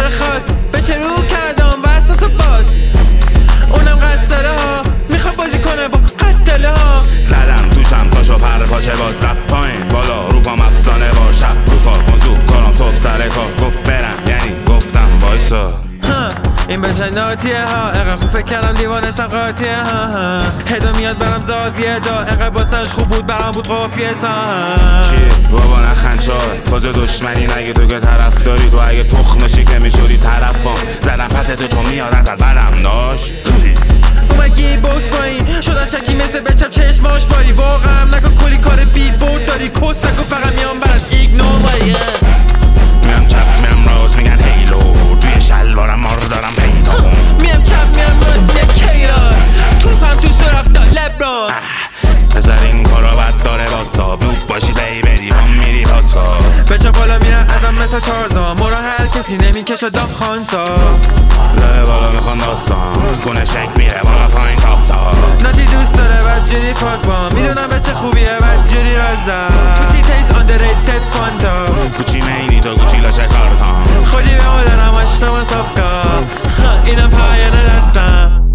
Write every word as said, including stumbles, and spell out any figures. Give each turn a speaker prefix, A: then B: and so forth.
A: کار خاص به چه رو کردم وسواس و باز اونم قصداره ها میخواد بازی کنه با قتله ها
B: زدم دوشم تاشو پر پاچه باز رفت پایین بالا رو پام افسانه با شب رو کار منصوب کارم صبح سر کار گفت برم یعنی گفتم وایسا
A: این بچه ناتیه ها اقا خوب فکر کردم لیوانشم قاطیه ها ها هدو میاد برم زاویه دا اقا باسنش خوب بود برام بود قافیه سا
B: چی بابا نخند شاد فاز دشمنی نگه تو که طرف داری تو اگه تخمشی که میشوری طرفم زدم پس تو چون میاد ازت بدم داشت
A: اومگی بوکس پایین شدن چکی مثل بچم چشماش باری واقعا نکن کلی کار بی بود داری کس نکن فقط میام برات ایگنور بایی
B: میام چپ میام راست میگن هیلو توی شلوارم مار دارم پیدا
A: میام چپ میام راست میگن کیرا توپم تو سراخ دا لبران
B: بذار این کارا بد داره باسا نوب باشی دهی بدی هم میری باسا
A: بچه بالا میرن ازم مثل تارزان مرا هر کسی نمیکشه دا خانسا
B: لبه بالا میخوان داستان کنه شک میره بالا پایین تاپتا
A: ناتی دوست داره بدجوری پاک با میدونم بچه خوبیه بدجوری رازم پوسی تیس underrated فانتا
B: کوچی مینی تو کوچی لاشه کارتان
A: خودی به مادرم اشتما صفکا اینم پایان دستم